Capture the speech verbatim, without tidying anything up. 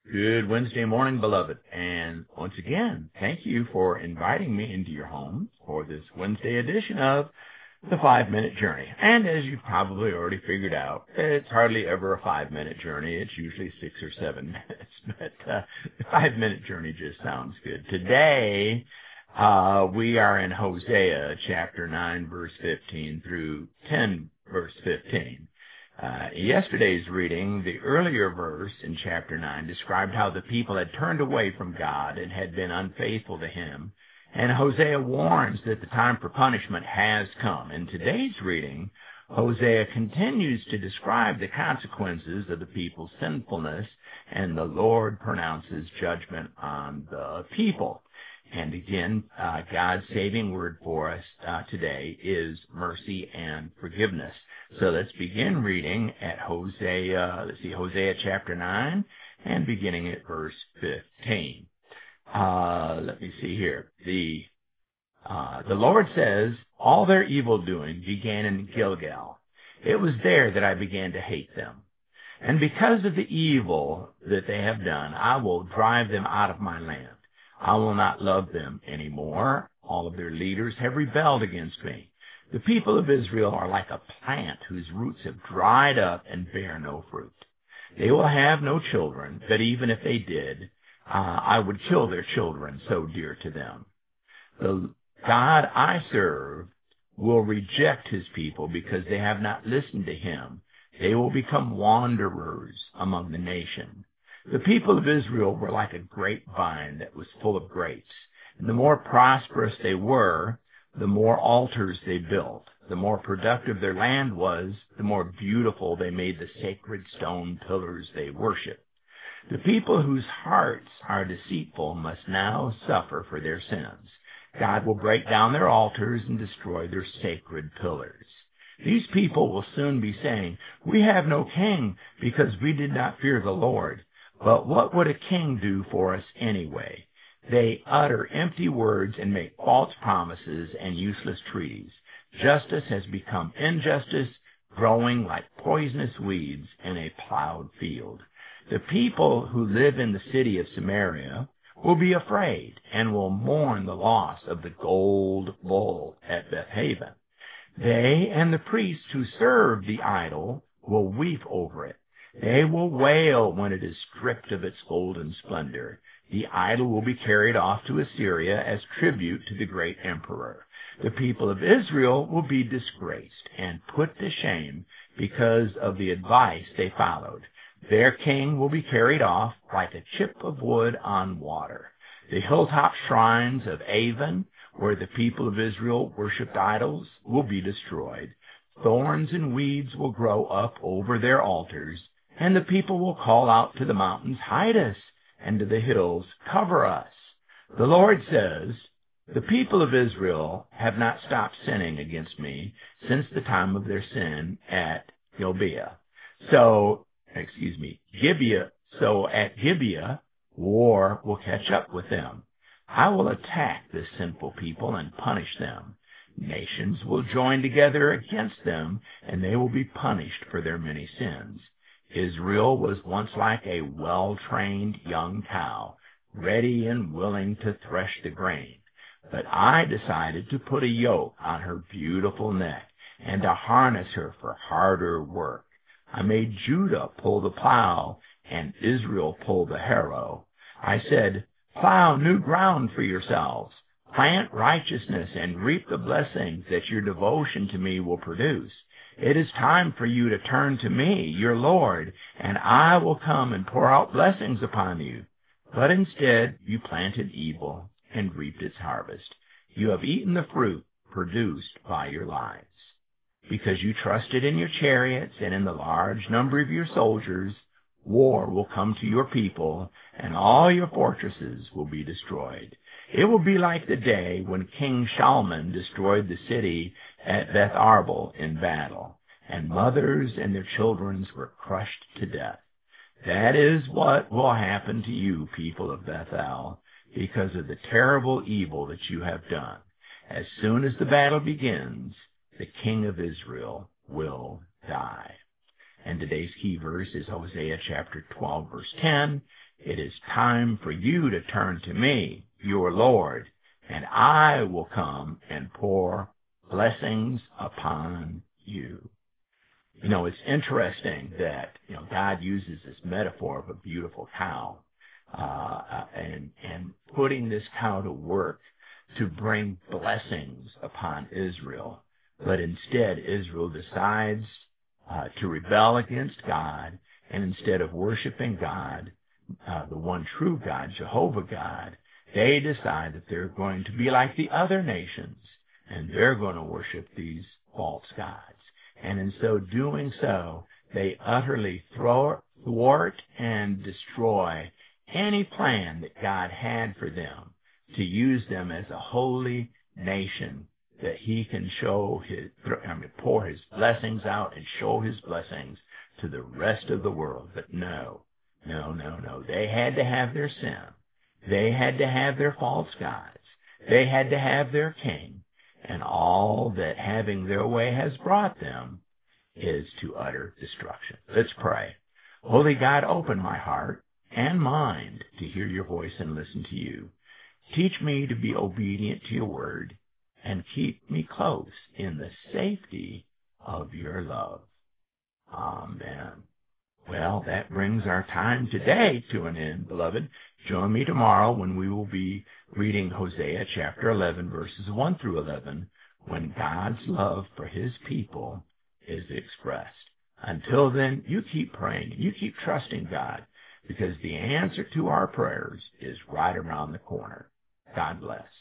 Good Wednesday morning, beloved. And once again, thank you for inviting me into your home for this Wednesday edition of the Five-Minute Journey. And as you've probably already figured out, it's hardly ever a five-minute journey. It's usually six or seven minutes. But uh, the five-minute journey just sounds good. Today, uh, we are in Hosea chapter nine, verse fifteen through ten, verse fifteen. Uh, yesterday's reading, the earlier verse in chapter nine, described how the people had turned away from God and had been unfaithful to Him. And Hosea warns that the time for punishment has come. In today's reading, Hosea continues to describe the consequences of the people's sinfulness, and the Lord pronounces judgment on the people. And again, uh, God's saving word for us uh, today is mercy and forgiveness. So let's begin reading at Hosea, let's see, Hosea chapter nine, and beginning at verse fifteen. Uh, let me see here. The, uh, the Lord says, all their evil doing began in Gilgal. It was there that I began to hate them. And because of the evil that they have done, I will drive them out of my land. I will not love them anymore. All of their leaders have rebelled against me. The people of Israel are like a plant whose roots have dried up and bear no fruit. They will have no children, but even if they did, uh, I would kill their children so dear to them. The God I serve will reject his people because they have not listened to him. They will become wanderers among the nations. The people of Israel were like a grapevine that was full of grapes. And the more prosperous they were, the more altars they built. The more productive their land was, the more beautiful they made the sacred stone pillars they worshiped. The people whose hearts are deceitful must now suffer for their sins. God will break down their altars and destroy their sacred pillars. These people will soon be saying, we have no king because we did not fear the Lord. But what would a king do for us anyway? They utter empty words and make false promises and useless treaties. Justice has become injustice, growing like poisonous weeds in a plowed field. The people who live in the city of Samaria will be afraid and will mourn the loss of the gold bull at Bethaven. They and the priests who serve the idol will weep over it. They will wail when it is stripped of its golden splendor. The idol will be carried off to Assyria as tribute to the great emperor. The people of Israel will be disgraced and put to shame because of the advice they followed. Their king will be carried off like a chip of wood on water. The hilltop shrines of Avon, where the people of Israel worshipped idols, will be destroyed. Thorns and weeds will grow up over their altars, and the people will call out to the mountains, hide us, and to the hills, cover us. The Lord says, the people of Israel have not stopped sinning against me since the time of their sin at Gibeah. So, excuse me, Gibeah. So at Gibeah, war will catch up with them. I will attack this sinful people and punish them. Nations will join together against them, and they will be punished for their many sins. Israel was once like a well-trained young cow, ready and willing to thresh the grain. But I decided to put a yoke on her beautiful neck and to harness her for harder work. I made Judah pull the plow and Israel pull the harrow. I said, plow new ground for yourselves. Plant righteousness and reap the blessings that your devotion to me will produce. It is time for you to turn to me, your Lord, and I will come and pour out blessings upon you. But instead, you planted evil and reaped its harvest. You have eaten the fruit produced by your lives. Because you trusted in your chariots and in the large number of your soldiers, war will come to your people, and all your fortresses will be destroyed. It will be like the day when King Shalman destroyed the city at Beth Arbel in battle, and mothers and their children were crushed to death. That is what will happen to you, people of Bethel, because of the terrible evil that you have done. As soon as the battle begins, the king of Israel will die. And today's key verse is Hosea chapter twelve, verse ten. It is time for you to turn to me, your Lord, and I will come and pour blessings upon you. You know, it's interesting that, you know, God uses this metaphor of a beautiful cow, uh, and, and putting this cow to work to bring blessings upon Israel. But instead, Israel decides uh, to rebel against God, and instead of worshiping God, uh, the one true God, Jehovah God, they decide that they're going to be like the other nations, and they're going to worship these false gods. And in so doing so, they utterly thwart and destroy any plan that God had for them to use them as a holy nation, that he can show his, I mean, pour his blessings out and show his blessings to the rest of the world. But no, no, no, no. They had to have their sin. They had to have their false gods. They had to have their king. And all that having their way has brought them is to utter destruction. Let's pray. Holy God, open my heart and mind to hear your voice and listen to you. Teach me to be obedient to your word, and keep me close in the safety of your love. Amen. Well, that brings our time today to an end, beloved. Join me tomorrow when we will be reading Hosea chapter eleven, verses one through eleven, when God's love for his people is expressed. Until then, you keep praying, you keep trusting God, because the answer to our prayers is right around the corner. God bless.